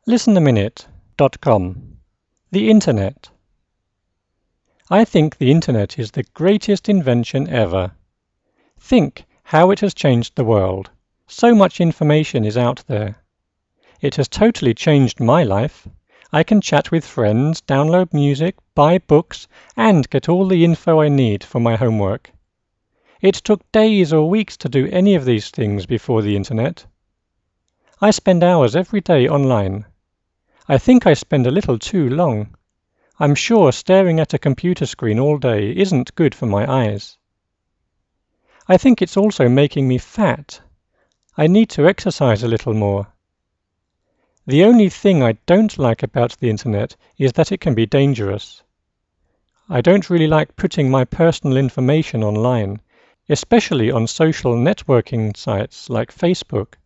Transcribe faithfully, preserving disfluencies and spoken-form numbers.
listen a minute dot com. The Internet. I think the Internet is the greatest invention ever. Think how it has changed the world. So much information is out there. It has totally changed my life. I can chat with friends, download music, buy books, and get all the info I need for my homework. It took days or weeks to do any of these things before the Internet. I spend hours every day online. I think I spend a little too long. I'm sure staring at a computer screen all day isn't good for my eyes. I think it's also making me fat. I need to exercise a little more. The only thing I don't like about the Internet is that it can be dangerous. I don't really like putting my personal information online, especially on social networking sites like Facebook.